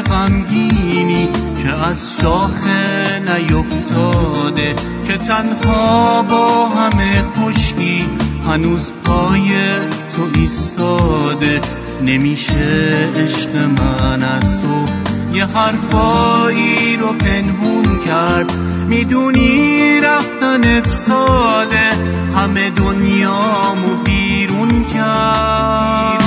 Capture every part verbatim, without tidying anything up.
غمگینی که از شاخه نیفتاده، که تنها با همه خشکی هنوز پای تو ایستاده. نمیشه عشق من از تو یه حرفایی رو پنهون کرد، میدونی رفتنت ساده همه دنیامو بیرون کرد.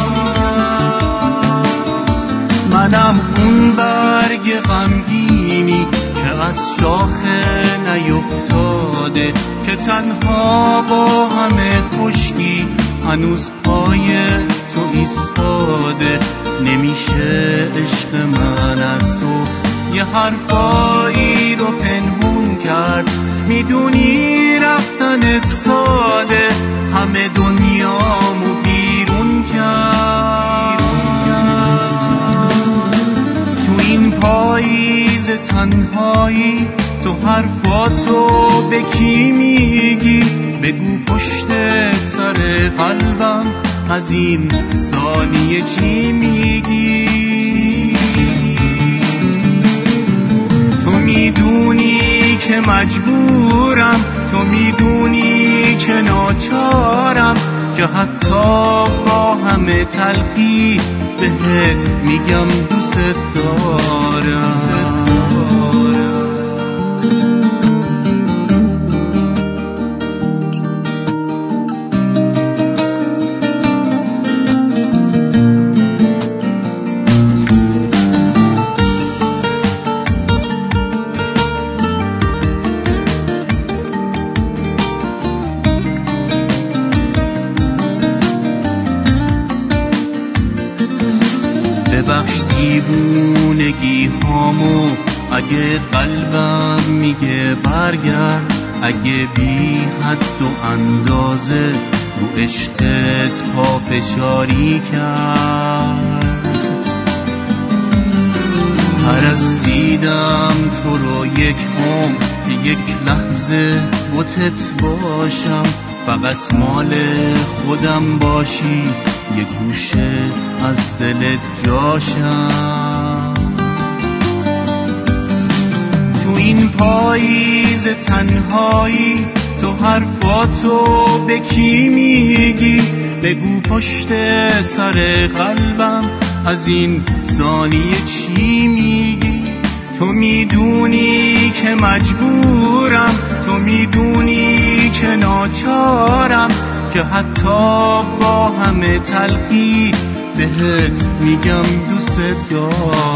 منم اون برگ غمگینی که از شاخه نیفتاده، که تنها با همه خشکی هنوز پای تو ایستاده. نمیشه عشق من از تو یه حرفایی رو پنهون کرد، میدونی رفتنت ساده همه دنیامو بیرون کرد. تو این پاییز تنهایی تو حرفاتو به کی میگی؟ بگو پشت سر قلبم از این ثانیه چی میگی؟ تو میدونی که مجبورم، تو میدونی که ناچارم، که حتی با همه تلخی بهت میگم دوست دارم. ببخش دیوونگی هامو اگه قلبم میگه برگرد، اگه بی حد و اندازه رو عشقت پافشاری کرد. پرستیدم تو رو یک عمر که یک لحظه بتت باشم، فقط مال خودم باشی یه گوشه از دلت جاشم. تو این پاییز تنهایی تو حرفاتو به کی میگی؟ بگو پشت سر قلبم از این ثانیه چی میگی؟ تو میدونی که مجبورم، تو میدونی که ناچارم، که حتی با همه تلخی بهت میگم دوست دارم.